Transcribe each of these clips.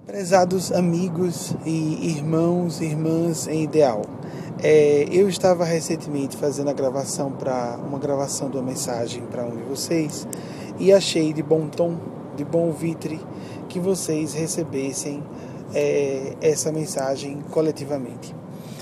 Prezados amigos e irmãos e irmãs em ideal, eu estava recentemente fazendo uma gravação de uma mensagem para um de vocês e achei de bom tom, de bom vitre, que vocês recebessem essa mensagem coletivamente.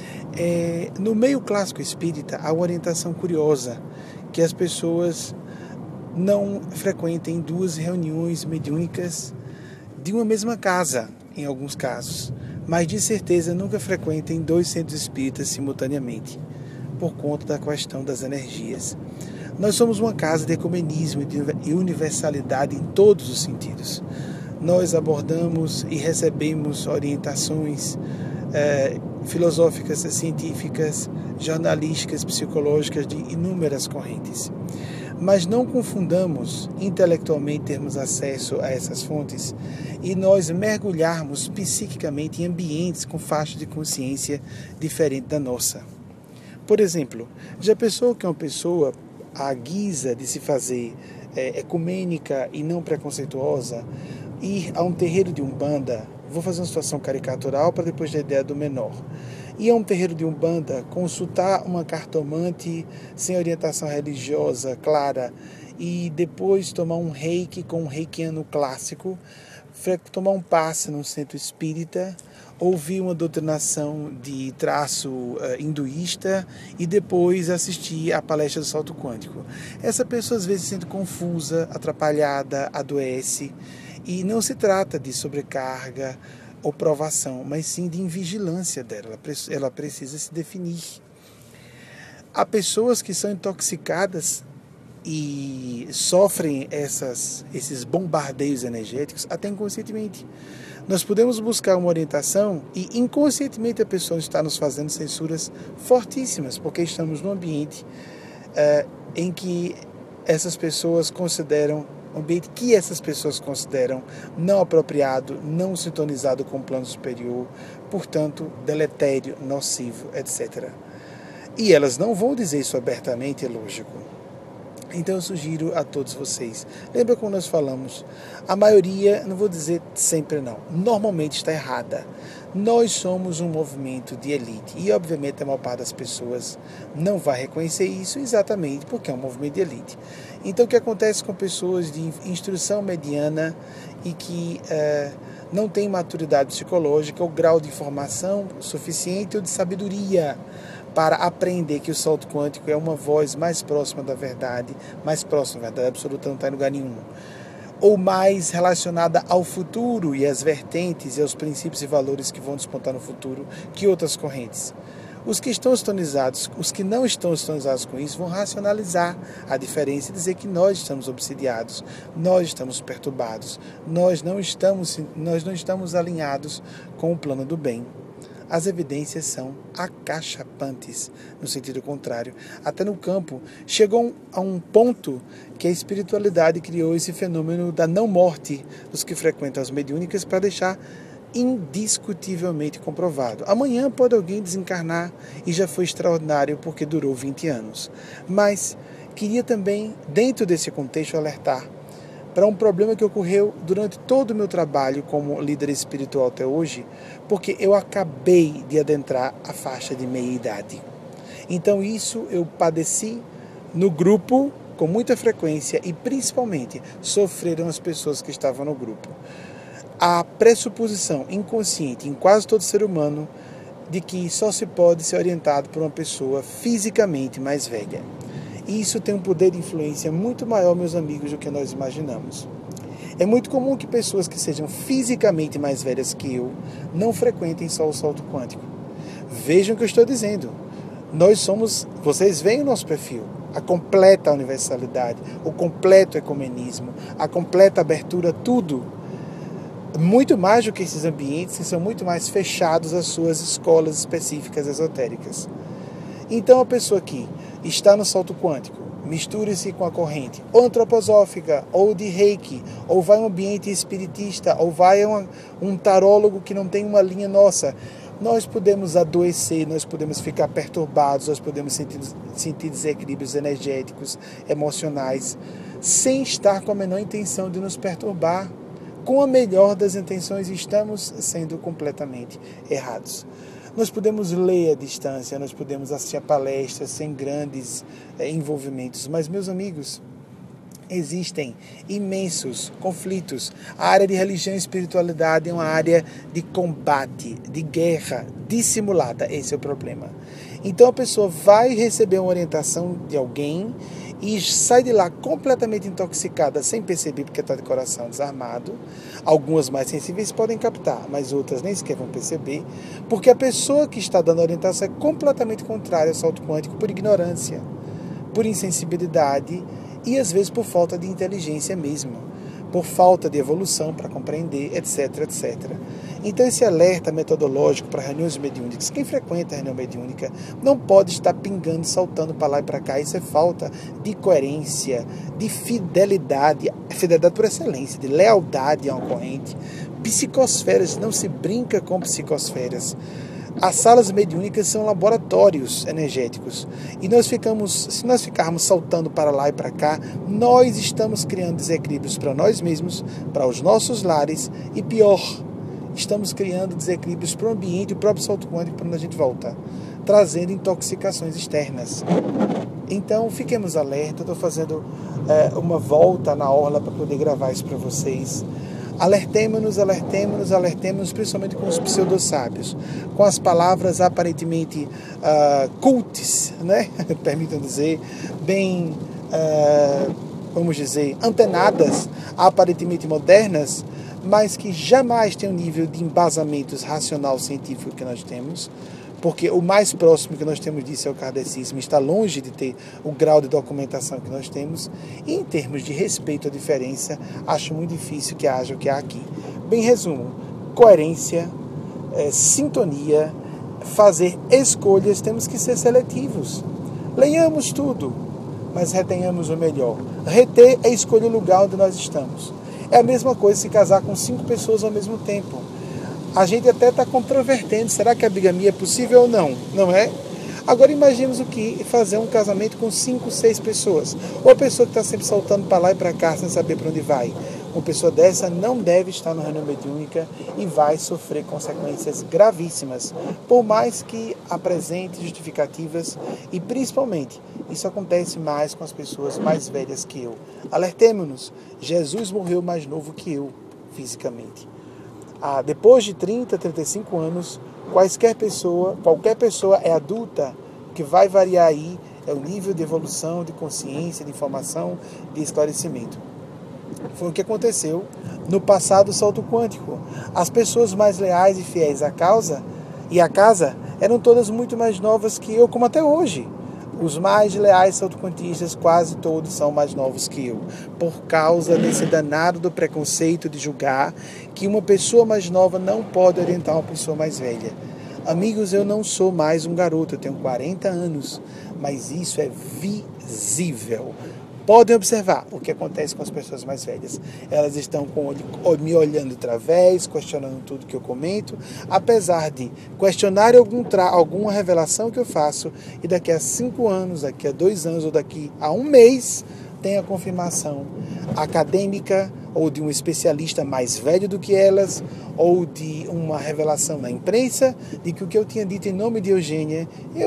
No meio clássico espírita, há uma orientação curiosa que as pessoas não frequentem duas reuniões mediúnicas de uma mesma casa, em alguns casos, mas de certeza nunca frequentem dois centros espíritas simultaneamente, por conta da questão das energias. Nós somos uma casa de ecumenismo e universalidade em todos os sentidos. Nós abordamos e recebemos orientações filosóficas, científicas, jornalísticas, psicológicas de inúmeras correntes. Mas não confundamos intelectualmente termos acesso a essas fontes e nós mergulharmos psiquicamente em ambientes com faixa de consciência diferente da nossa. Por exemplo, já pensou que uma pessoa, à guisa de se fazer ecumênica e não preconceituosa, ir a um terreiro de Umbanda, vou fazer uma situação caricatural para depois da ideia do menor, ir a um terreiro de Umbanda, consultar uma cartomante sem orientação religiosa clara e depois tomar um reiki com um reikiano clássico, tomar um passe num centro espírita, ouvir uma doutrinação de traço hinduísta e depois assistir à palestra do salto quântico. Essa pessoa às vezes se sente confusa, atrapalhada, adoece, e não se trata de sobrecarga ou provação, mas sim de invigilância dela. Ela precisa se definir. Há pessoas que são intoxicadas e sofrem esses bombardeios energéticos até inconscientemente. Nós podemos buscar uma orientação e inconscientemente a pessoa está nos fazendo censuras fortíssimas, porque estamos num ambiente em que essas pessoas consideram não apropriado, não sintonizado com o plano superior, portanto, deletério, nocivo, etc. E elas não vão dizer isso abertamente, é lógico. Então eu sugiro a todos vocês, lembra como nós falamos, a maioria, não vou dizer sempre não, normalmente está errada. Nós somos um movimento de elite e obviamente a maior parte das pessoas não vai reconhecer isso exatamente porque é um movimento de elite. Então o que acontece com pessoas de instrução mediana e que não têm maturidade psicológica ou grau de informação suficiente ou de sabedoria para aprender que o salto quântico é uma voz mais próxima da verdade, mais próxima da verdade absoluta, não está em lugar nenhum, ou mais relacionada ao futuro e às vertentes e aos princípios e valores que vão despontar no futuro que outras correntes. Os que estão sintonizados, os que não estão sintonizados com isso, vão racionalizar a diferença e dizer que nós estamos obsidiados, nós estamos perturbados, nós não estamos alinhados com o plano do bem. As evidências são acachapantes, no sentido contrário. Até no campo, chegou a um ponto que a espiritualidade criou esse fenômeno da não-morte dos que frequentam as mediúnicas para deixar indiscutivelmente comprovado. Amanhã pode alguém desencarnar e já foi extraordinário porque durou 20 anos. Mas queria também, dentro desse contexto, alertar para um problema que ocorreu durante todo o meu trabalho como líder espiritual até hoje, porque eu acabei de adentrar a faixa de meia-idade. Então isso eu padeci no grupo com muita frequência e principalmente sofreram as pessoas que estavam no grupo. A pressuposição inconsciente em quase todo ser humano de que só se pode ser orientado por uma pessoa fisicamente mais velha. E isso tem um poder de influência muito maior, meus amigos, do que nós imaginamos. É muito comum que pessoas que sejam fisicamente mais velhas que eu não frequentem só o salto quântico. Vejam o que eu estou dizendo. Vocês veem o nosso perfil, a completa universalidade, o completo ecumenismo, a completa abertura, tudo. Muito mais do que esses ambientes que são muito mais fechados às suas escolas específicas esotéricas. Então a pessoa que está no salto quântico, misture-se com a corrente ou antroposófica, ou de reiki, ou vai a um ambiente espiritista, ou vai a um tarólogo que não tem uma linha nossa. Nós podemos adoecer, nós podemos ficar perturbados, nós podemos sentir desequilíbrios energéticos, emocionais, sem estar com a menor intenção de nos perturbar. com a melhor das intenções, estamos sendo completamente errados. Nós podemos ler à distância, nós podemos assistir a palestras sem grandes envolvimentos, mas, meus amigos, existem imensos conflitos. A área de religião e espiritualidade é uma área de combate, de guerra dissimulada. Esse é o problema. Então a pessoa vai receber uma orientação de alguém e sai de lá completamente intoxicada, sem perceber, porque está de coração desarmado. Algumas mais sensíveis podem captar, mas outras nem sequer vão perceber, porque a pessoa que está dando a orientação é completamente contrária ao salto quântico por ignorância, por insensibilidade e às vezes por falta de inteligência mesmo, por falta de evolução para compreender, etc, etc. Então esse alerta metodológico para reuniões mediúnicas, quem frequenta a reunião mediúnica não pode estar pingando, saltando para lá e para cá. Isso é falta de coerência, de fidelidade por excelência, de lealdade a uma corrente. Psicosferas, não se brinca com psicosferas. As salas mediúnicas são laboratórios energéticos e se nós ficarmos saltando para lá e para cá, nós estamos criando desequilíbrios para nós mesmos, para os nossos lares e pior, estamos criando desequilíbrios para o ambiente, o próprio salto quântico, para onde a gente volta, trazendo intoxicações externas. Então fiquemos alerta, estou fazendo uma volta na orla para poder gravar isso para vocês. Alertemo-nos, principalmente com os pseudo-sábios, com as palavras aparentemente cultes, né? Permitam dizer, bem, vamos dizer, antenadas, aparentemente modernas, mas que jamais têm o nível de embasamento racional científico que nós temos, porque o mais próximo que nós temos disso é o kardecismo, está longe de ter o grau de documentação que nós temos, e em termos de respeito à diferença, acho muito difícil que haja o que há aqui. Bem, resumo, coerência, sintonia, fazer escolhas, temos que ser seletivos. Leiamos tudo, mas retenhamos o melhor. Reter é escolher o lugar onde nós estamos. É a mesma coisa se casar com 5 pessoas ao mesmo tempo. A gente até está controvertendo, será que a bigamia é possível ou não? Não é? Agora imaginemos o que fazer um casamento com 5, 6 pessoas. Ou a pessoa que está sempre saltando para lá e para cá sem saber para onde vai. Uma pessoa dessa não deve estar na reunião mediúnica e vai sofrer consequências gravíssimas, por mais que apresente justificativas, e principalmente isso acontece mais com as pessoas mais velhas que eu. Alertemo-nos, Jesus morreu mais novo que eu, fisicamente. Depois de 30, 35 anos, qualquer pessoa é adulta. O que vai variar aí é o nível de evolução, de consciência, de informação, de esclarecimento. Foi o que aconteceu no passado salto quântico. As pessoas mais leais e fiéis à causa e à casa eram todas muito mais novas que eu, como até hoje. Os mais leais salto-quantistas, quase todos são mais novos que eu, por causa desse danado do preconceito de julgar que uma pessoa mais nova não pode orientar uma pessoa mais velha. Amigos, eu não sou mais um garoto, eu tenho 40 anos, mas isso é visível. Podem observar o que acontece com as pessoas mais velhas. Elas estão me olhando através, questionando tudo que eu comento, apesar de questionar alguma revelação que eu faço, e daqui a 5 anos, daqui a 2 anos ou daqui a 1 mês, tem a confirmação acadêmica ou de um especialista mais velho do que elas, ou de uma revelação na imprensa, de que o que eu tinha dito em nome de Eugênia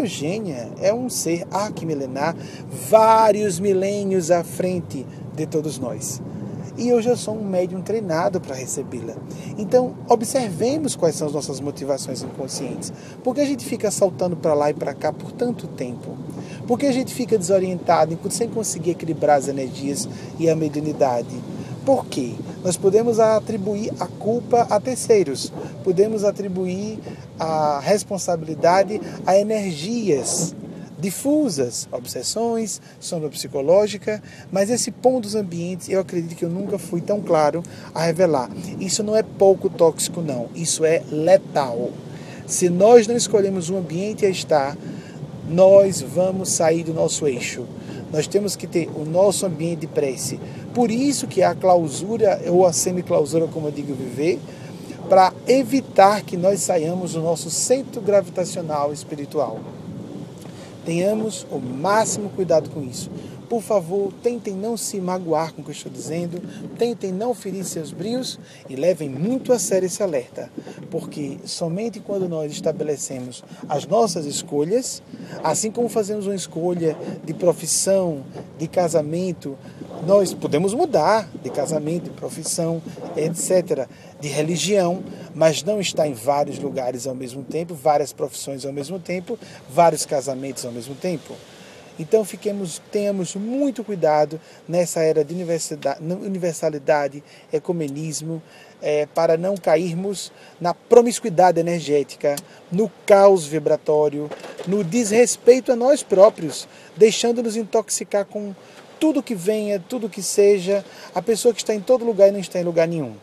é um ser arquimilenar, vários milênios à frente de todos nós. E hoje eu sou um médium treinado para recebê-la. Então, observemos quais são as nossas motivações inconscientes. Por que a gente fica saltando para lá e para cá por tanto tempo? Por que a gente fica desorientado, sem conseguir equilibrar as energias e a mediunidade? Por quê? Nós podemos atribuir a culpa a terceiros, podemos atribuir a responsabilidade a energias difusas, obsessões, sombra psicológica, mas esse ponto dos ambientes, eu acredito que eu nunca fui tão claro a revelar. Isso não é pouco tóxico, não. Isso é letal. Se nós não escolhemos um ambiente a estar, nós vamos sair do nosso eixo. Nós temos que ter o nosso ambiente de prece. Por isso que a clausura, ou a semiclausura, como eu digo, viver, para evitar que nós saiamos do nosso centro gravitacional espiritual. Tenhamos o máximo cuidado com isso, Por favor, tentem não se magoar com o que eu estou dizendo, tentem não ferir seus brios e levem muito a sério esse alerta, porque somente quando nós estabelecemos as nossas escolhas, assim como fazemos uma escolha de profissão, de casamento, nós podemos mudar de casamento, de profissão, etc., de religião, mas não estar em vários lugares ao mesmo tempo, várias profissões ao mesmo tempo, vários casamentos ao mesmo tempo. Então tenhamos muito cuidado nessa era de universalidade, ecumenismo, para não cairmos na promiscuidade energética, no caos vibratório, no desrespeito a nós próprios, deixando-nos intoxicar com tudo que venha, tudo que seja, a pessoa que está em todo lugar e não está em lugar nenhum.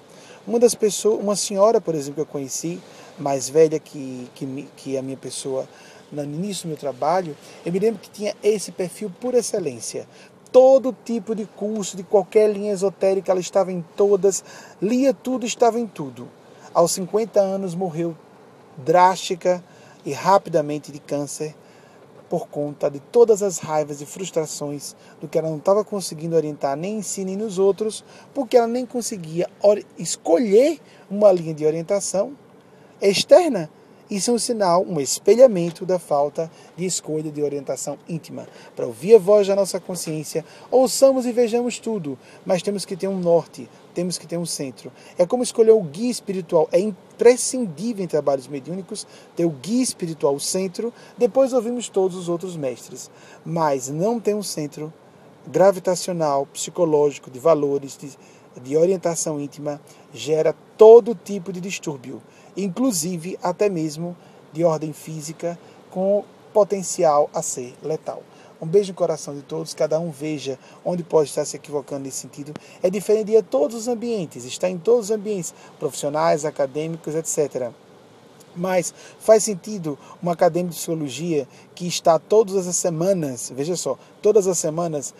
Uma senhora, por exemplo, que eu conheci, mais velha que a minha pessoa, no início do meu trabalho, eu me lembro que tinha esse perfil por excelência. Todo tipo de curso, de qualquer linha esotérica, ela estava em todas, lia tudo, estava em tudo. Aos 50 anos morreu drástica e rapidamente de câncer, por conta de todas as raivas e frustrações do que ela não estava conseguindo orientar nem em si nem nos outros, porque ela nem conseguia escolher uma linha de orientação externa. Isso é um sinal, um espelhamento da falta de escolha de orientação íntima. Para ouvir a voz da nossa consciência, ouçamos e vejamos tudo, mas temos que ter um norte, temos que ter um centro. É como escolher o guia espiritual. É imprescindível em trabalhos mediúnicos ter o guia espiritual, o centro, depois ouvimos todos os outros mestres. Mas não tem um centro gravitacional, psicológico, de valores, de orientação íntima, gera todo tipo de distúrbio, inclusive até mesmo de ordem física, com potencial a ser letal. Um beijo no coração de todos, cada um veja onde pode estar se equivocando nesse sentido. É diferente de todos os ambientes, está em todos os ambientes, profissionais, acadêmicos, etc. Mas faz sentido um acadêmico de psicologia que está todas as semanas, veja só, todas as semanas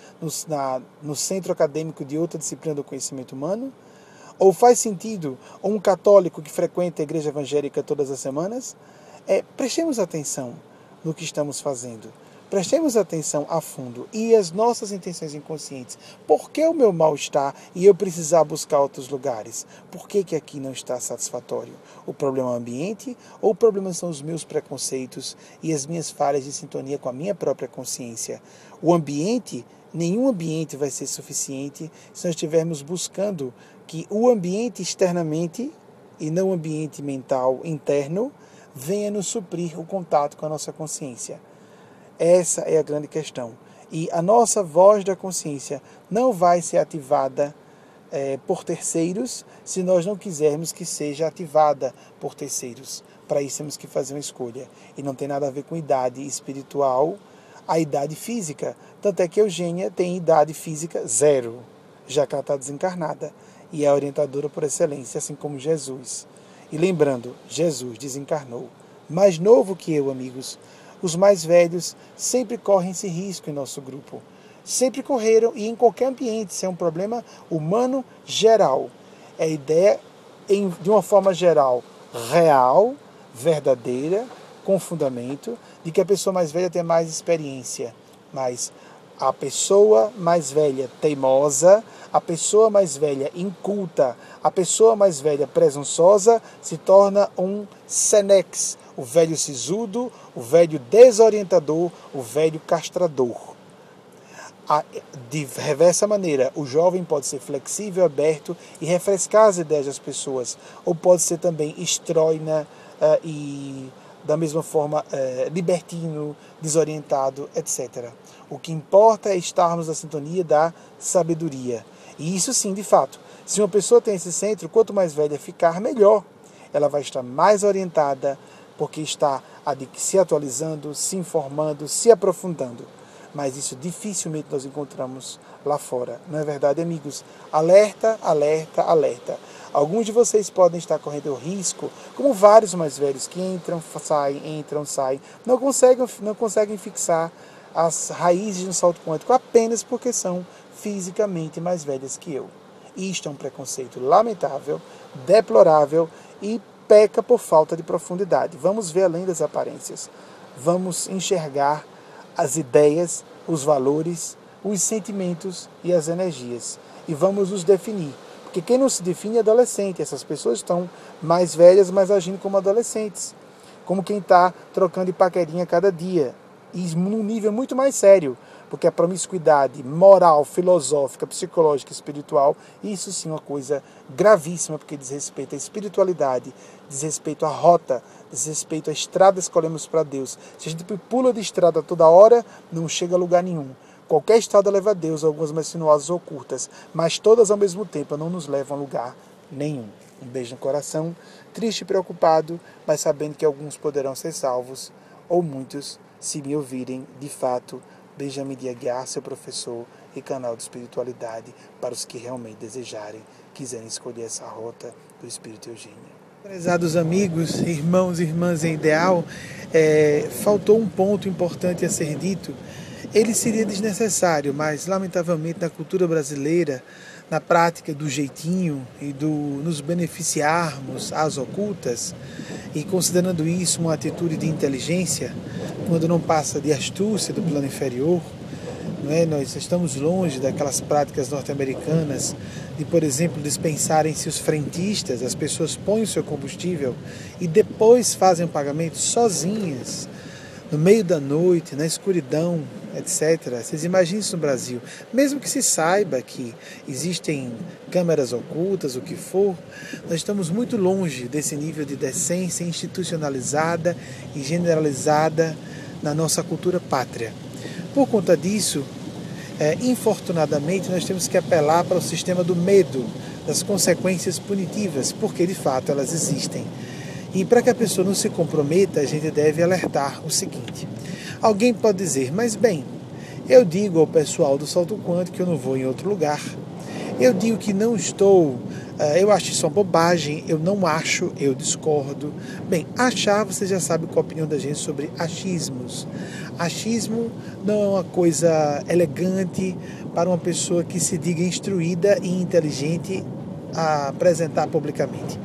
no centro acadêmico de outra disciplina do conhecimento humano? Ou faz sentido um católico que frequenta a igreja evangélica todas as semanas? Prestemos atenção no que estamos fazendo. Prestemos atenção a fundo e as nossas intenções inconscientes. Por que o meu mal-estar e eu precisar buscar outros lugares? Por que aqui não está satisfatório? O problema é o ambiente ou o problema são os meus preconceitos e as minhas falhas de sintonia com a minha própria consciência? O ambiente, nenhum ambiente vai ser suficiente se nós estivermos buscando que o ambiente externamente e não o ambiente mental interno venha nos suprir o contato com a nossa consciência. Essa é a grande questão. E a nossa voz da consciência não vai ser ativada por terceiros se nós não quisermos que seja ativada por terceiros. Para isso temos que fazer uma escolha. E não tem nada a ver com idade espiritual, a idade física. Tanto é que Eugênia tem idade física 0, já que ela está desencarnada. E é a orientadora por excelência, assim como Jesus. E lembrando, Jesus desencarnou. Mais novo que eu, amigos. Os mais velhos sempre correm esse risco em nosso grupo. Sempre correram e em qualquer ambiente. Isso é um problema humano geral. É a ideia, de uma forma geral, real, verdadeira, com fundamento, de que a pessoa mais velha tem mais experiência. Mas a pessoa mais velha teimosa, a pessoa mais velha inculta, a pessoa mais velha presunçosa se torna um senex, o velho sisudo, o velho desorientador, o velho castrador. De reversa maneira, o jovem pode ser flexível, aberto e refrescar as ideias das pessoas, ou pode ser também estróina e, da mesma forma, libertino, desorientado, etc. O que importa é estarmos na sintonia da sabedoria. E isso sim, de fato, se uma pessoa tem esse centro, quanto mais velha ficar, melhor. Ela vai estar mais orientada, porque está se atualizando, se informando, se aprofundando. Mas isso dificilmente nós encontramos lá fora. Não é verdade, amigos? Alerta, alerta, alerta. Alguns de vocês podem estar correndo o risco, como vários mais velhos que entram, saem, não conseguem fixar as raízes de um salto quântico apenas porque são fisicamente mais velhas que eu. Isto é um preconceito lamentável, deplorável e peca por falta de profundidade. Vamos ver além das aparências. Vamos enxergar as ideias, os valores, os sentimentos e as energias. E vamos nos definir. Porque quem não se define é adolescente. Essas pessoas estão mais velhas, mas agindo como adolescentes. Como quem está trocando de paquerinha cada dia. E num nível muito mais sério. Porque a promiscuidade moral, filosófica, psicológica, espiritual, isso sim é uma coisa gravíssima, porque diz respeito à espiritualidade, diz respeito à rota, diz respeito à estrada que escolhemos para Deus. Se a gente pula de estrada toda hora, não chega a lugar nenhum. Qualquer estrada leva a Deus, algumas mais sinuosas ou curtas, mas todas ao mesmo tempo não nos levam a lugar nenhum. Um beijo no coração, triste e preocupado, mas sabendo que alguns poderão ser salvos, ou muitos, se me ouvirem de fato, Benjamin de Aguiar, seu professor e canal de espiritualidade para os que realmente desejarem, quiserem escolher essa rota do Espírito Eugênio. Prezados amigos, irmãos e irmãs em ideal, faltou um ponto importante a ser dito. Ele seria desnecessário, mas lamentavelmente na cultura brasileira, na prática do jeitinho e do nos beneficiarmos às ocultas, e considerando isso uma atitude de inteligência, quando não passa de astúcia do plano inferior, não é? Nós estamos longe daquelas práticas norte-americanas de, por exemplo, dispensarem-se os frentistas, as pessoas põem o seu combustível e depois fazem o pagamento sozinhas, no meio da noite, na escuridão, etc. Vocês imaginem isso no Brasil. Mesmo que se saiba que existem câmeras ocultas, o que for, nós estamos muito longe desse nível de decência institucionalizada e generalizada na nossa cultura pátria. Por conta disso, infortunadamente, nós temos que apelar para o sistema do medo, das consequências punitivas, porque de fato elas existem. E para que a pessoa não se comprometa, a gente deve alertar o seguinte. Alguém pode dizer, mas bem, eu digo ao pessoal do salto quântico que eu não vou em outro lugar. Eu digo que não estou, eu acho isso uma bobagem, eu não acho, eu discordo. Bem, achar, você já sabe qual a opinião da gente sobre achismos. Achismo não é uma coisa elegante para uma pessoa que se diga instruída e inteligente a apresentar publicamente.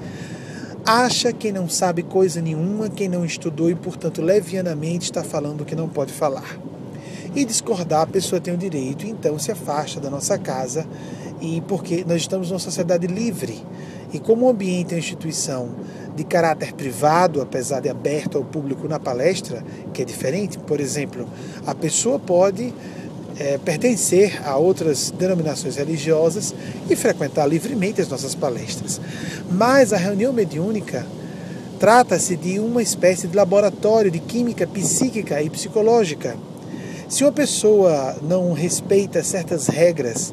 Acha quem não sabe coisa nenhuma, quem não estudou e, portanto, levianamente está falando o que não pode falar. E discordar, a pessoa tem o direito, então se afasta da nossa casa, e porque nós estamos numa sociedade livre. E como o ambiente é uma instituição de caráter privado, apesar de aberto ao público na palestra, que é diferente, por exemplo, a pessoa pode pertencer a outras denominações religiosas e frequentar livremente as nossas palestras. Mas a reunião mediúnica trata-se de uma espécie de laboratório de química psíquica e psicológica. Se uma pessoa não respeita certas regras,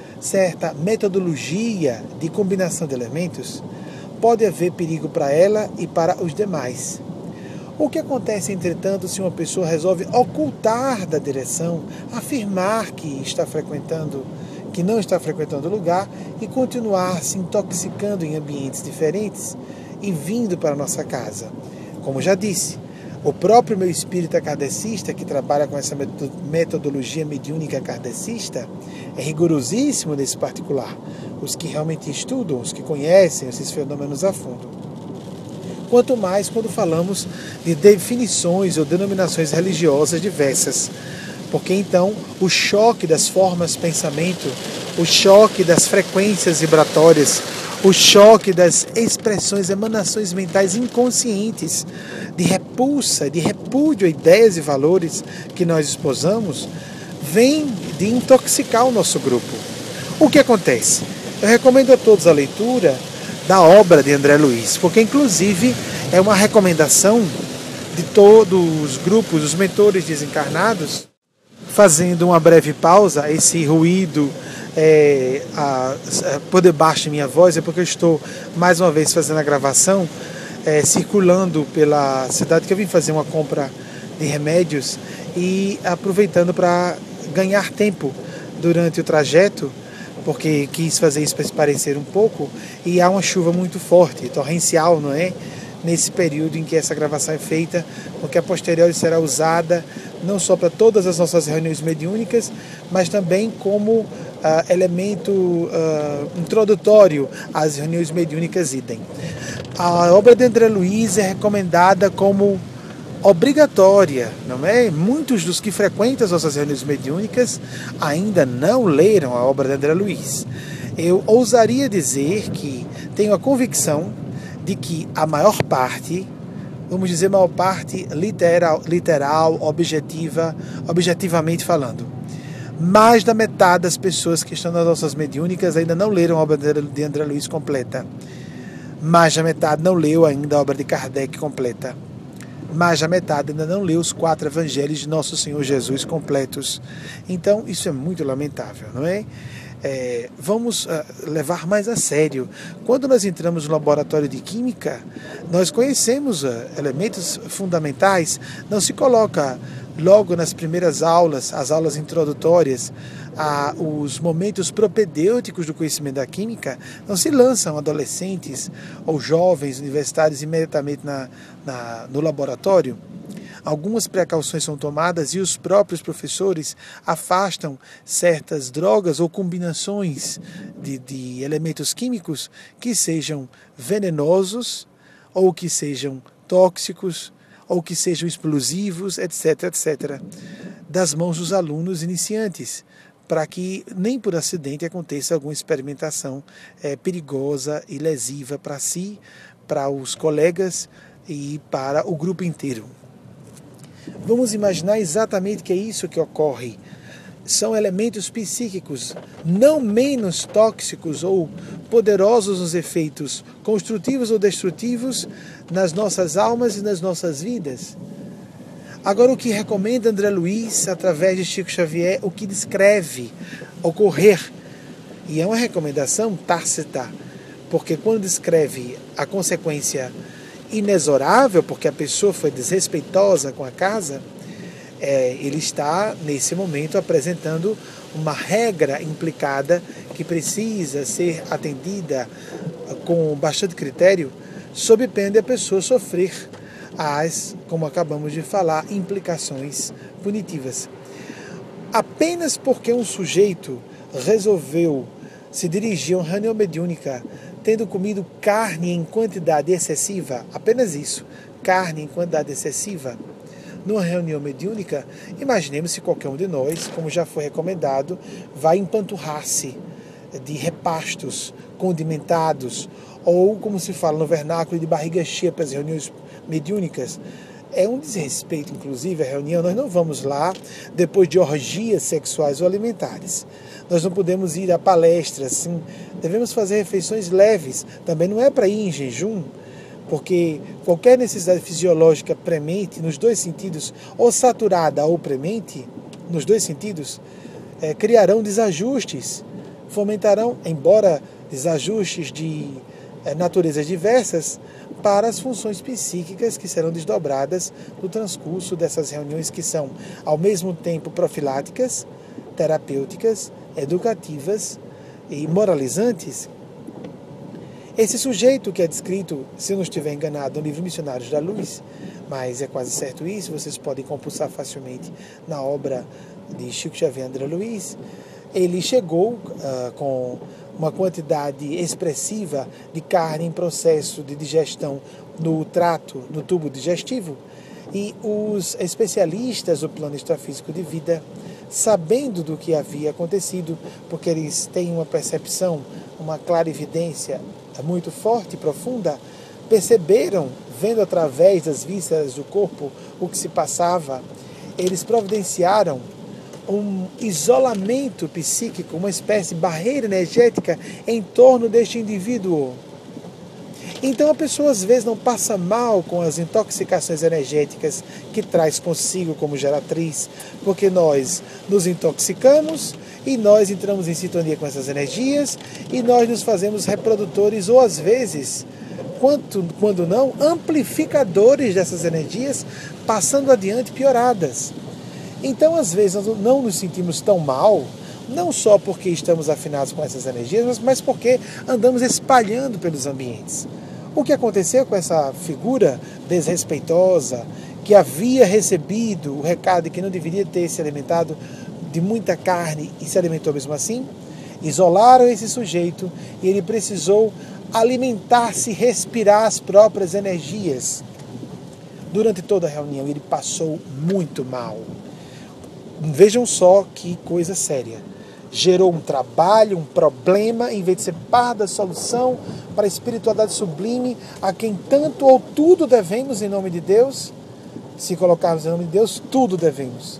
certa metodologia de combinação de elementos, pode haver perigo para ela e para os demais. O que acontece, entretanto, se uma pessoa resolve ocultar da direção, afirmar que está frequentando, que não está frequentando o lugar e continuar se intoxicando em ambientes diferentes e vindo para a nossa casa? Como já disse, o próprio meu espírita kardecista, que trabalha com essa metodologia mediúnica kardecista, é rigorosíssimo nesse particular. Os que realmente estudam, os que conhecem esses fenômenos a fundo. Quanto mais quando falamos de definições ou denominações religiosas diversas. Porque então o choque das formas de pensamento, o choque das frequências vibratórias, o choque das expressões, emanações mentais inconscientes, de repulsa, de repúdio a ideias e valores que nós esposamos, vem de intoxicar o nosso grupo. O que acontece? Eu recomendo a todos a leitura da obra de André Luiz, porque inclusive é uma recomendação de todos os grupos, os mentores desencarnados, fazendo uma breve pausa, esse ruído por debaixo de minha voz, é porque eu estou mais uma vez fazendo a gravação, circulando pela cidade, que eu vim fazer uma compra de remédios e aproveitando para ganhar tempo durante o trajeto, porque quis fazer isso para se parecer um pouco, e há uma chuva muito forte, torrencial, não é? Nesse período em que essa gravação é feita, porque a posteriori será usada não só para todas as nossas reuniões mediúnicas, mas também como elemento introdutório às reuniões mediúnicas idem. A obra de André Luiz é recomendada como obrigatória, não é? Muitos dos que frequentam as nossas reuniões mediúnicas ainda não leram a obra de André Luiz. Eu ousaria dizer que tenho a convicção de que a maior parte, vamos dizer maior parte literal, objetivamente falando, mais da metade das pessoas que estão nas nossas mediúnicas ainda não leram a obra de André Luiz completa. Mais da metade não leu ainda a obra de Kardec completa. Mais da metade ainda não leu os 4 evangelhos de Nosso Senhor Jesus completos. Então, isso é muito lamentável, não é? Vamos levar mais a sério. Quando nós entramos no laboratório de química, nós conhecemos elementos fundamentais. Não se coloca logo nas primeiras aulas, as aulas introdutórias, os momentos propedêuticos do conhecimento da química, não se lançam adolescentes ou jovens universitários imediatamente no laboratório. Algumas precauções são tomadas e os próprios professores afastam certas drogas ou combinações de elementos químicos que sejam venenosos ou que sejam tóxicos ou que sejam explosivos, etc., etc., das mãos dos alunos iniciantes, para que nem por acidente aconteça alguma experimentação perigosa e lesiva para si, para os colegas e para o grupo inteiro. Vamos imaginar exatamente que é isso que ocorre. São elementos psíquicos não menos tóxicos ou poderosos nos efeitos construtivos ou destrutivos nas nossas almas e nas nossas vidas. Agora, o que recomenda André Luiz, através de Chico Xavier, o que descreve ocorrer, e é uma recomendação tácita, porque quando descreve a consequência inexorável, porque a pessoa foi desrespeitosa com a casa, ele está, nesse momento, apresentando uma regra implicada que precisa ser atendida com bastante critério, sob pena de a pessoa sofrer como acabamos de falar, implicações punitivas. Apenas porque um sujeito resolveu se dirigir a uma reunião mediúnica tendo comido carne em quantidade excessiva, apenas isso, carne em quantidade excessiva, numa reunião mediúnica, imaginemos se qualquer um de nós, como já foi recomendado, vai empanturrar-se de repastos condimentados, ou, como se fala no vernáculo, de barriga cheia para as reuniões mediúnicas. É um desrespeito, inclusive, a reunião. Nós não vamos lá depois de orgias sexuais ou alimentares. Nós não podemos ir a palestras, assim. Devemos fazer refeições leves. Também não é para ir em jejum, porque qualquer necessidade fisiológica premente, nos dois sentidos, ou saturada ou premente, nos dois sentidos, criarão desajustes, fomentarão, embora desajustes de naturezas diversas, para as funções psíquicas que serão desdobradas no transcurso dessas reuniões, que são, ao mesmo tempo, profiláticas, terapêuticas, educativas e moralizantes. Esse sujeito que é descrito, se eu não estiver enganado, no livro Missionários da Luz, mas é quase certo isso, vocês podem compulsar facilmente na obra de Chico Xavier André Luiz, ele chegou com uma quantidade expressiva de carne em processo de digestão no trato, no tubo digestivo, e os especialistas do plano extrafísico de vida, sabendo do que havia acontecido, porque eles têm uma percepção, uma clarividência muito forte e profunda, perceberam, vendo através das vísceras do corpo o que se passava, eles providenciaram um isolamento psíquico, uma espécie de barreira energética em torno deste indivíduo. Então a pessoa às vezes não passa mal com as intoxicações energéticas que traz consigo como geratriz, porque nós nos intoxicamos e nós entramos em sintonia com essas energias e nós nos fazemos reprodutores ou às vezes, quando não, amplificadores dessas energias, passando adiante pioradas. Então, às vezes, nós não nos sentimos tão mal, não só porque estamos afinados com essas energias, mas porque andamos espalhando pelos ambientes. O que aconteceu com essa figura desrespeitosa, que havia recebido o recado de que não deveria ter se alimentado de muita carne e se alimentou mesmo assim? Isolaram esse sujeito e ele precisou alimentar-se, respirar as próprias energias. durante toda a reunião. Ele passou muito mal. Vejam só que coisa séria. Gerou um trabalho, um problema, em vez de ser par da solução para a espiritualidade sublime, a quem tanto ou tudo devemos em nome de Deus. Se colocarmos em nome de Deus, tudo devemos.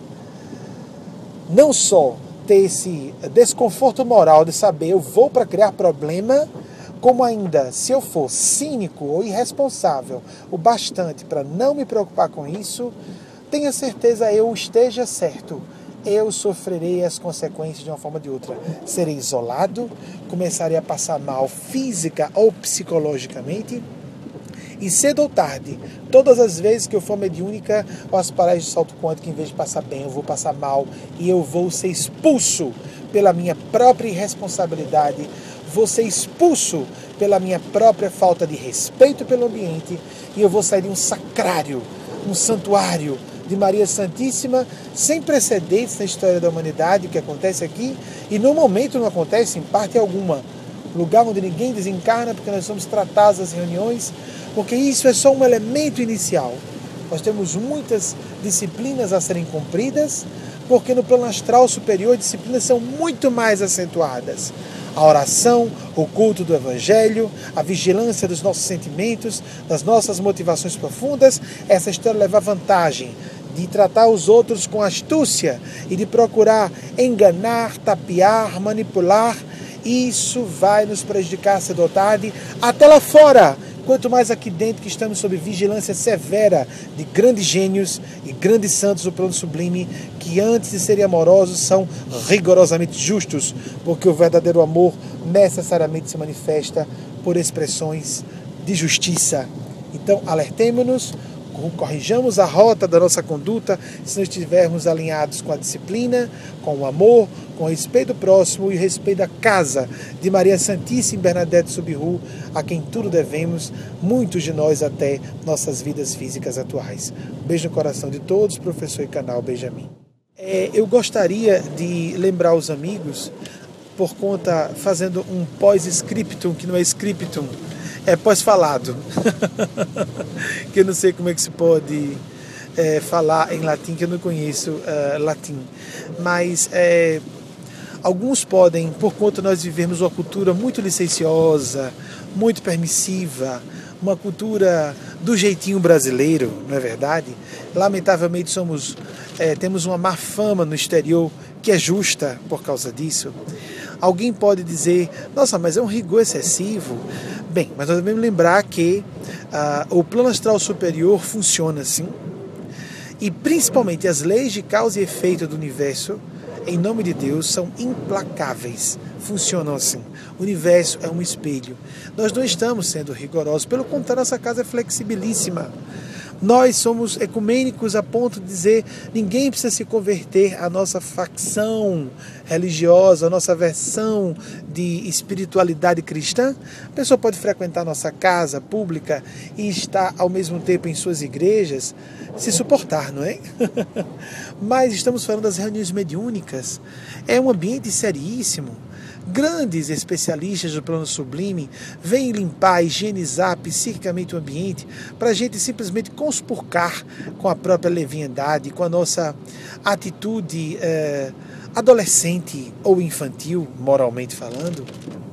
Não só ter esse desconforto moral de saber eu vou para criar problema, como ainda, se eu for cínico ou irresponsável o bastante para não me preocupar com isso, tenha certeza eu esteja certo. Eu sofrerei as consequências de uma forma ou de outra. Serei isolado, começarei a passar mal física ou psicologicamente, e cedo ou tarde, todas as vezes que eu for mediúnica ou as palestras de salto quântico, em vez de passar bem, eu vou passar mal e eu vou ser expulso pela minha própria irresponsabilidade, vou ser expulso pela minha própria falta de respeito pelo ambiente e eu vou sair de um sacrário, um santuário de Maria Santíssima, sem precedentes na história da humanidade, o que acontece aqui, e no momento não acontece em parte alguma. Lugar onde ninguém desencarna, porque nós somos tratados nas reuniões, porque isso é só um elemento inicial. Nós temos muitas disciplinas a serem cumpridas, porque no plano astral superior as disciplinas são muito mais acentuadas. A oração, o culto do Evangelho, a vigilância dos nossos sentimentos, das nossas motivações profundas, essa história leva vantagem de tratar os outros com astúcia e de procurar enganar, tapear, manipular. Isso vai nos prejudicar cedo ou tarde, até lá fora. Quanto mais aqui dentro que estamos sob vigilância severa de grandes gênios e grandes santos do plano sublime, que antes de serem amorosos são rigorosamente justos, porque o verdadeiro amor necessariamente se manifesta por expressões de justiça. Então, alertemo-nos, corrijamos a rota da nossa conduta se não estivermos alinhados com a disciplina, com o amor, com o respeito do próximo e o respeito da casa de Maria Santíssima e Bernadette Soubirous, a quem tudo devemos, muitos de nós até nossas vidas físicas atuais. Um beijo no coração de todos, professor e canal Benjamin. Eu gostaria de lembrar os amigos, por conta, fazendo um pós-scriptum, que não é scriptum, é pós-falado, que eu não sei como é que se pode falar em latim, que eu não conheço latim, mas alguns podem, por conta de nós vivermos uma cultura muito licenciosa, muito permissiva, uma cultura do jeitinho brasileiro, não é verdade? Lamentavelmente temos uma má fama no exterior que é justa por causa disso. Alguém pode dizer, nossa, mas é um rigor excessivo. Bem, mas nós devemos lembrar que o plano astral superior funciona assim, e principalmente as leis de causa e efeito do universo, em nome de Deus, são implacáveis, funcionam assim. O universo é um espelho. Nós não estamos sendo rigorosos, pelo contrário, nossa casa é flexibilíssima. Nós somos ecumênicos a ponto de dizer ninguém precisa se converter à nossa facção religiosa, à nossa versão de espiritualidade cristã. A pessoa pode frequentar a nossa casa pública e estar ao mesmo tempo em suas igrejas, se suportar, não é? Mas estamos falando das reuniões mediúnicas. É um ambiente seríssimo. Grandes especialistas do plano sublime vêm limpar, higienizar psiquicamente o ambiente para a gente simplesmente conspurcar com a própria leviandade, com a nossa atitude adolescente ou infantil, moralmente falando.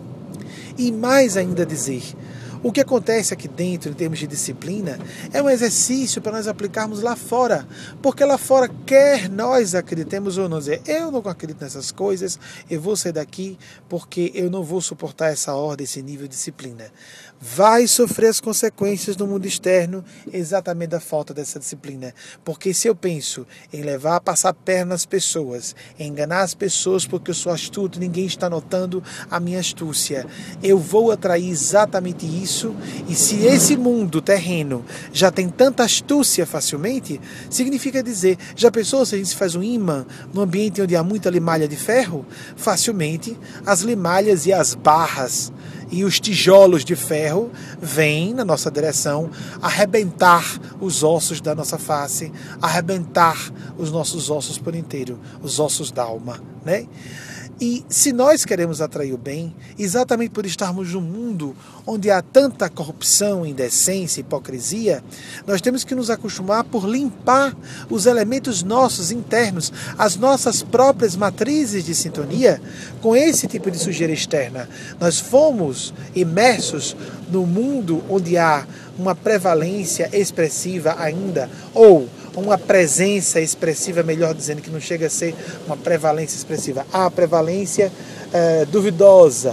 E mais ainda dizer, o que acontece aqui dentro, em termos de disciplina, é um exercício para nós aplicarmos lá fora. Porque lá fora, quer nós acreditemos ou não, dizer, eu não acredito nessas coisas, eu vou sair daqui porque eu não vou suportar essa ordem, esse nível de disciplina. Vai sofrer as consequências no mundo externo exatamente da falta dessa disciplina. Porque se eu penso em levar a passar perna nas pessoas, em enganar as pessoas porque eu sou astuto, ninguém está notando a minha astúcia, eu vou atrair exatamente isso. E se esse mundo terreno já tem tanta astúcia facilmente, significa dizer, já pensou se a gente faz um imã num ambiente onde há muita limalha de ferro? Facilmente as limalhas e as barras e os tijolos de ferro vêm na nossa direção arrebentar os ossos da nossa face, arrebentar os nossos ossos por inteiro, os ossos da alma, né? E se nós queremos atrair o bem, exatamente por estarmos num mundo onde há tanta corrupção, indecência, hipocrisia, nós temos que nos acostumar por limpar os elementos nossos internos, as nossas próprias matrizes de sintonia com esse tipo de sujeira externa. Nós fomos imersos no mundo onde há uma prevalência expressiva ainda, ou uma presença expressiva, melhor dizendo, que não chega a ser uma prevalência expressiva. A prevalência duvidosa,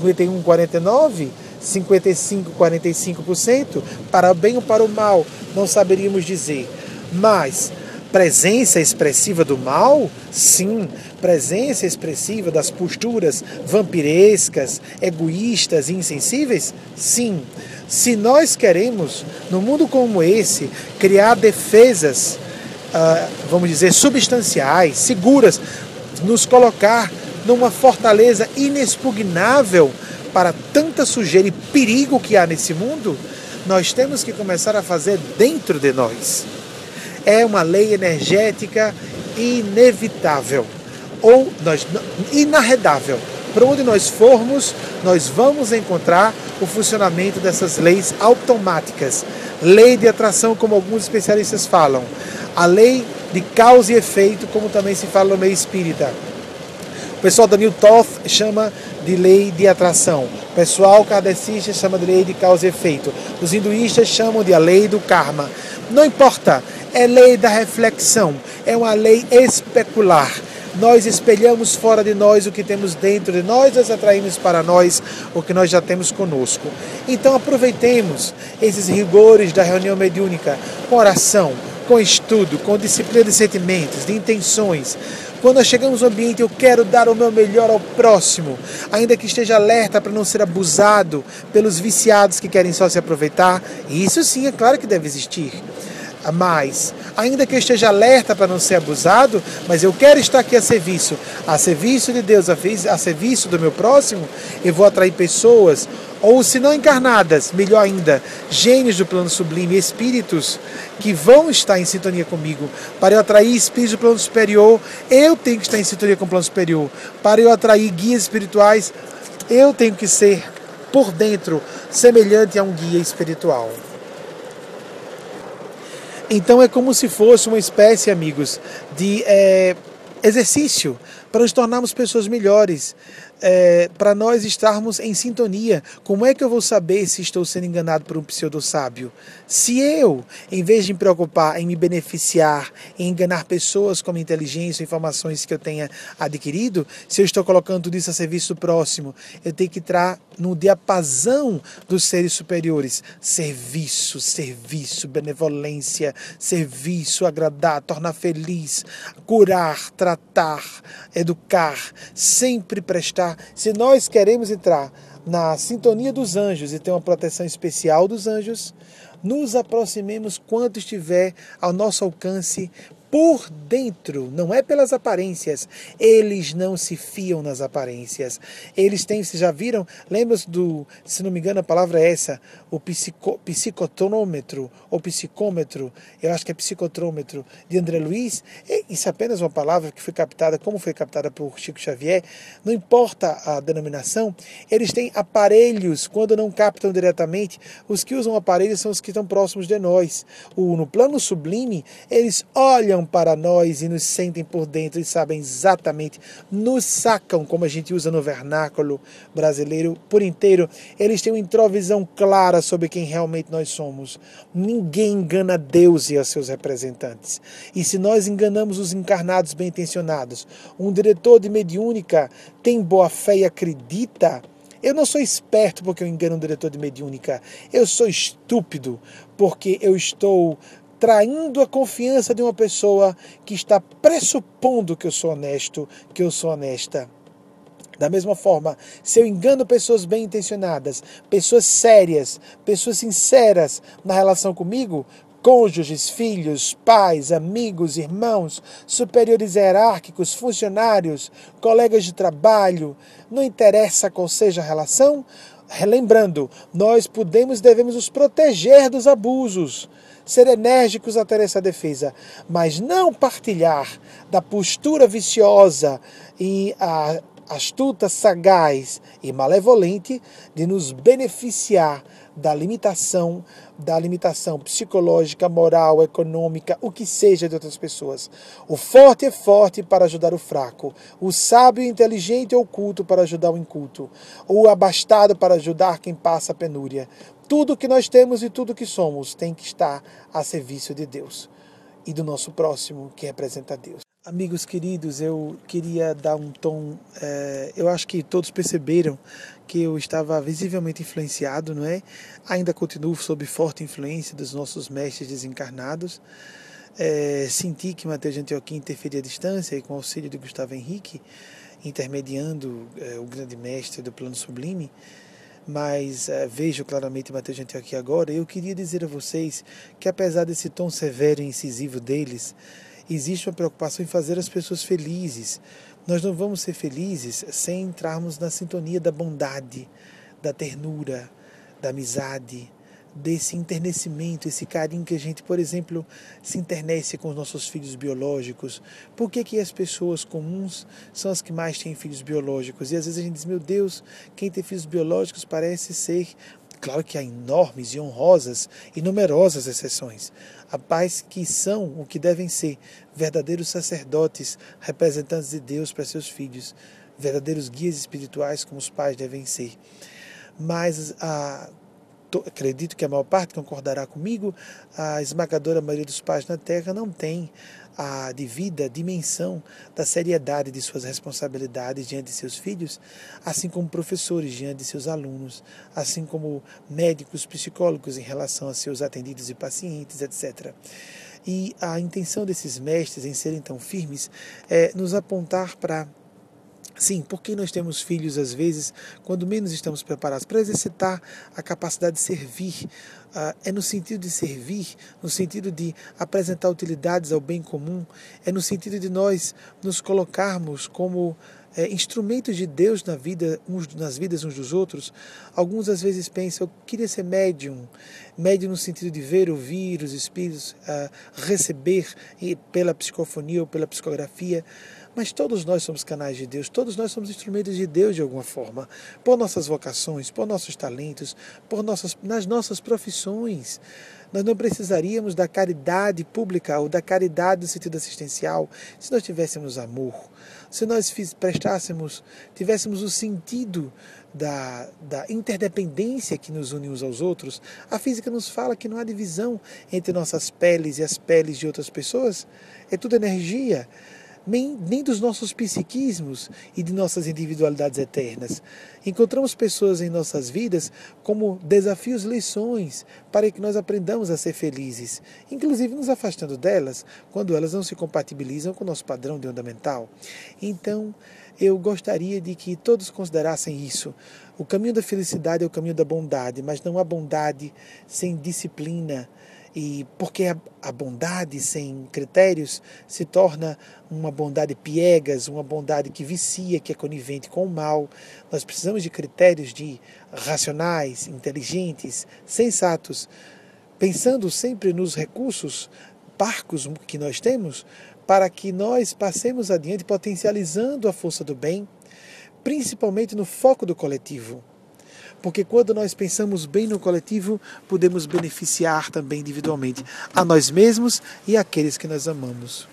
51,49%, 55%, 45%, para o bem ou para o mal, não saberíamos dizer. Mas presença expressiva do mal? Sim. Presença expressiva das posturas vampirescas, egoístas e insensíveis? Sim. Se nós queremos, num mundo como esse, criar defesas, vamos dizer, substanciais, seguras, nos colocar numa fortaleza inexpugnável para tanta sujeira e perigo que há nesse mundo, nós temos que começar a fazer dentro de nós. É uma lei energética inevitável, ou inarredável. Para onde nós formos, nós vamos encontrar o funcionamento dessas leis automáticas. Lei de atração, como alguns especialistas falam. A lei de causa e efeito, como também se fala no meio espírita. O pessoal da New Thought chama de lei de atração. O pessoal kardecista chama de lei de causa e efeito. Os hinduístas chamam de a lei do karma. Não importa, é lei da reflexão. É uma lei especular. Nós espelhamos fora de nós o que temos dentro de nós, nós atraímos para nós o que nós já temos conosco. Então aproveitemos esses rigores da reunião mediúnica com oração, com estudo, com disciplina de sentimentos, de intenções. Quando nós chegamos no ambiente, eu quero dar o meu melhor ao próximo, ainda que esteja alerta para não ser abusado pelos viciados que querem só se aproveitar. E isso sim, é claro que deve existir. Mas, ainda que eu esteja alerta para não ser abusado, mas eu quero estar aqui a serviço de Deus, a serviço do meu próximo, eu vou atrair pessoas, ou se não encarnadas, melhor ainda, gênios do plano sublime, espíritos que vão estar em sintonia comigo. Para eu atrair espíritos do plano superior, eu tenho que estar em sintonia com o plano superior. Para eu atrair guias espirituais, eu tenho que ser, por dentro, semelhante a um guia espiritual. Então é como se fosse uma espécie, amigos, de exercício para nos tornarmos pessoas melhores, para nós estarmos em sintonia. Como é que eu vou saber se estou sendo enganado por um pseudo-sábio? Se eu, em vez de me preocupar em me beneficiar, em enganar pessoas com a minha inteligência, informações que eu tenha adquirido, se eu estou colocando tudo isso a serviço do próximo, eu tenho que entrar no diapasão dos seres superiores. Serviço, benevolência, serviço, agradar, tornar feliz, curar, tratar, educar, sempre prestar. Se nós queremos entrar na sintonia dos anjos e ter uma proteção especial dos anjos, nos aproximemos quanto estiver ao nosso alcance por dentro, não é pelas aparências. Eles não se fiam nas aparências. Eles têm, vocês já viram? Lembra-se do, se não me engano a palavra é essa, o psicotrômetro, ou psicômetro, eu acho que é psicotrômetro, de André Luiz. Isso é apenas uma palavra que foi captada, como foi captada por Chico Xavier, não importa a denominação, eles têm aparelhos, quando não captam diretamente, os que usam aparelhos são os que estão próximos de nós. No plano sublime, eles olham para nós e nos sentem por dentro e sabem exatamente, nos sacam, como a gente usa no vernáculo brasileiro por inteiro. Eles têm uma introvisão clara sobre quem realmente nós somos. Ninguém engana Deus e os seus representantes. E se nós enganamos os encarnados bem-intencionados, um diretor de mediúnica tem boa fé e acredita, eu não sou esperto porque eu engano um diretor de mediúnica. Eu sou estúpido porque eu estou traindo a confiança de uma pessoa que está pressupondo que eu sou honesto, que eu sou honesta. Da mesma forma, se eu engano pessoas bem intencionadas, pessoas sérias, pessoas sinceras na relação comigo, cônjuges, filhos, pais, amigos, irmãos, superiores hierárquicos, funcionários, colegas de trabalho, não interessa qual seja a relação, relembrando, nós podemos e devemos nos proteger dos abusos, ser enérgicos a ter essa defesa, mas não partilhar da postura viciosa e astuta, sagaz e malevolente de nos beneficiar da limitação psicológica, moral, econômica, o que seja de outras pessoas. O forte é forte para ajudar o fraco. O sábio e inteligente é o culto para ajudar o inculto. O abastado para ajudar quem passa a penúria. Tudo que nós temos e tudo que somos tem que estar a serviço de Deus e do nosso próximo, que representa Deus. Amigos queridos, eu queria dar um tom, eu acho que todos perceberam que eu estava visivelmente influenciado, não é? Ainda continuo sob forte influência dos nossos mestres desencarnados. Senti que Mateus de Antioquia interferia à distância e com o auxílio de Gustavo Henrique, intermediando o grande mestre do plano sublime, mas vejo claramente Mateus de Antioquia agora. Eu queria dizer a vocês que apesar desse tom severo e incisivo deles, existe uma preocupação em fazer as pessoas felizes. Nós não vamos ser felizes sem entrarmos na sintonia da bondade, da ternura, da amizade, desse enternecimento, esse carinho que a gente, por exemplo, se internece com os nossos filhos biológicos. Por que as pessoas comuns são as que mais têm filhos biológicos? E às vezes a gente diz, meu Deus, quem tem filhos biológicos parece ser... Claro que há enormes e honrosas e numerosas exceções. Há pais que são o que devem ser, verdadeiros sacerdotes, representantes de Deus para seus filhos, verdadeiros guias espirituais como os pais devem ser. Mas acredito que a maior parte concordará comigo, a esmagadora maioria dos pais na Terra não tem a devida dimensão da seriedade de suas responsabilidades diante de seus filhos, assim como professores diante de seus alunos, assim como médicos, psicólogos em relação a seus atendidos e pacientes, etc. E a intenção desses mestres em serem tão firmes é nos apontar para... Sim, porque nós temos filhos, às vezes, quando menos estamos preparados para exercitar a capacidade de servir. É no sentido de servir, no sentido de apresentar utilidades ao bem comum, é no sentido de nós nos colocarmos como instrumentos de Deus nas vidas uns dos outros. Alguns às vezes pensam, eu queria ser médium no sentido de ver, ouvir os espíritos, receber pela psicofonia ou pela psicografia. Mas todos nós somos canais de Deus, todos nós somos instrumentos de Deus de alguma forma, por nossas vocações, por nossos talentos, nas nossas profissões. Nós não precisaríamos da caridade pública ou da caridade no sentido assistencial se nós tivéssemos amor, se nós tivéssemos o sentido da interdependência que nos une uns aos outros. A física nos fala que não há divisão entre nossas peles e as peles de outras pessoas, é tudo energia. Nem dos nossos psiquismos e de nossas individualidades eternas. Encontramos pessoas em nossas vidas como desafios, lições, para que nós aprendamos a ser felizes, inclusive nos afastando delas, quando elas não se compatibilizam com o nosso padrão de onda mental. Então, eu gostaria de que todos considerassem isso. O caminho da felicidade é o caminho da bondade, mas não há bondade sem disciplina, e porque a bondade sem critérios se torna uma bondade piegas, uma bondade que vicia, que é conivente com o mal. Nós precisamos de critérios racionais, inteligentes, sensatos, pensando sempre nos recursos parcos que nós temos, para que nós passemos adiante potencializando a força do bem, principalmente no foco do coletivo. Porque quando nós pensamos bem no coletivo, podemos beneficiar também individualmente a nós mesmos e àqueles que nós amamos.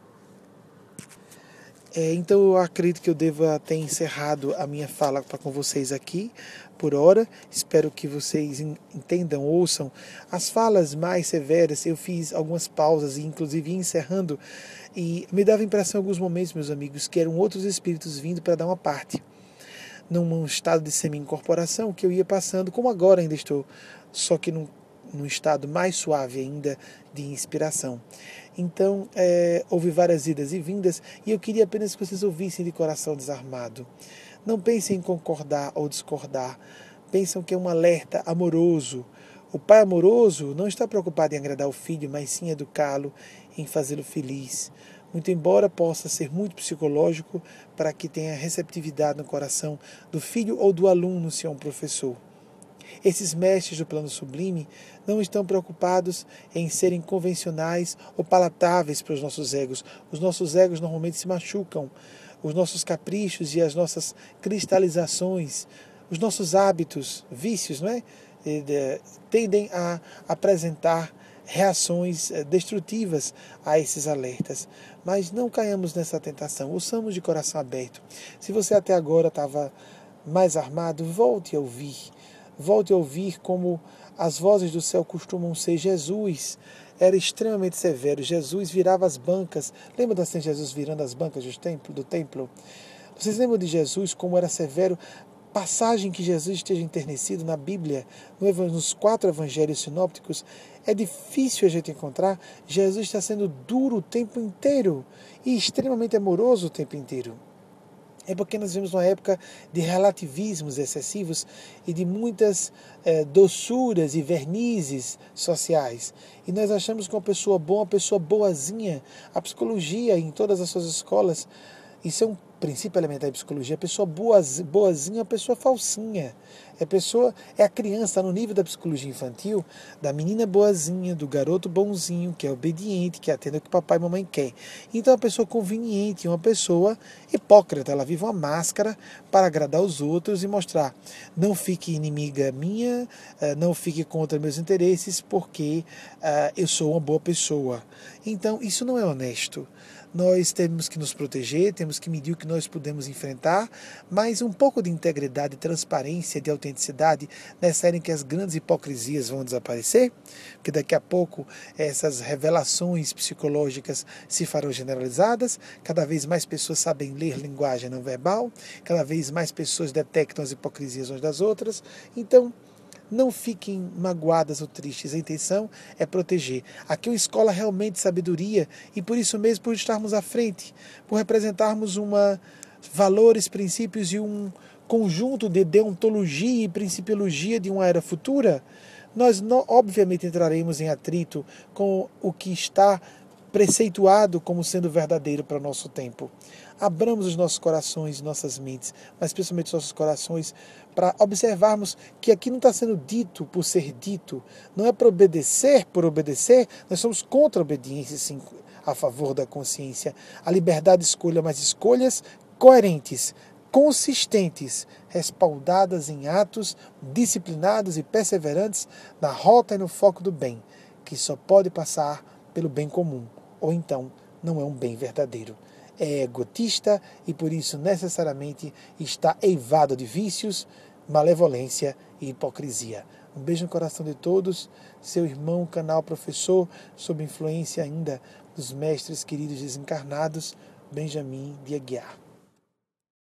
Então eu acredito que eu deva ter encerrado a minha fala com vocês aqui, por hora. Espero que vocês entendam, ouçam as falas mais severas. Eu fiz algumas pausas, inclusive encerrando, e me dava a impressão em alguns momentos, meus amigos, que eram outros espíritos vindo para dar uma parte, num estado de semi-incorporação que eu ia passando, como agora ainda estou, só que num estado mais suave ainda de inspiração. Então, houve várias idas e vindas, e eu queria apenas que vocês ouvissem de coração desarmado. Não pensem em concordar ou discordar, pensam que é um alerta amoroso. O pai amoroso não está preocupado em agradar o filho, mas sim educá-lo, em fazê-lo feliz. Muito embora possa ser muito psicológico para que tenha receptividade no coração do filho ou do aluno, se é um professor. Esses mestres do plano sublime não estão preocupados em serem convencionais ou palatáveis para os nossos egos. Os nossos egos normalmente se machucam. os nossos caprichos e as nossas cristalizações, os nossos hábitos, vícios, não é? Tendem a apresentar reações destrutivas a esses alertas. Mas não caiamos nessa tentação, ouçamos de coração aberto. Se você até agora estava mais armado, volte a ouvir. Volte a ouvir como as vozes do céu costumam ser. Jesus era extremamente severo. Jesus virava as bancas. Lembra assim Jesus virando as bancas do templo? Vocês lembram de Jesus como era severo? Passagem que Jesus esteja enternecido na Bíblia, nos 4 evangelhos sinópticos, é difícil a gente encontrar. Jesus está sendo duro o tempo inteiro e extremamente amoroso o tempo inteiro. É porque nós vivemos uma época de relativismos excessivos e de muitas doçuras e vernizes sociais. E nós achamos que uma pessoa boa, uma pessoa boazinha, a psicologia em todas as suas escolas, isso é um princípio elementar da psicologia, a pessoa boazinha é a pessoa falsinha. É a criança, no nível da psicologia infantil, da menina boazinha, do garoto bonzinho, que é obediente, que atende ao que papai e mamãe quer. Então, a pessoa conveniente, uma pessoa hipócrita, ela vive uma máscara para agradar os outros e mostrar: não fique inimiga minha, não fique contra meus interesses, porque eu sou uma boa pessoa. Então, isso não é honesto. Nós temos que nos proteger, temos que medir o que nós podemos enfrentar, mas um pouco de integridade, transparência, de autenticidade, nessa era em que as grandes hipocrisias vão desaparecer, porque daqui a pouco essas revelações psicológicas se farão generalizadas, cada vez mais pessoas sabem ler linguagem não verbal, cada vez mais pessoas detectam as hipocrisias umas das outras. Então, não fiquem magoadas ou tristes, a intenção é proteger. Aqui é uma escola realmente de sabedoria e por isso mesmo, por estarmos à frente, por representarmos valores, princípios e um conjunto de deontologia e principiologia de uma era futura, nós obviamente entraremos em atrito com o que está preceituado como sendo verdadeiro para o nosso tempo. Abramos os nossos corações, nossas mentes, mas principalmente os nossos corações, para observarmos que aqui não está sendo dito por ser dito, não é para obedecer por obedecer, nós somos contra a obediência, sim, a favor da consciência, a liberdade de escolha, mas escolhas coerentes, consistentes, respaldadas em atos disciplinados e perseverantes na rota e no foco do bem, que só pode passar pelo bem comum, ou então não é um bem verdadeiro. É egotista e por isso necessariamente está eivado de vícios, malevolência e hipocrisia. Um beijo no coração de todos, seu irmão, canal professor, sob influência ainda dos mestres queridos desencarnados, Benjamin de Aguiar.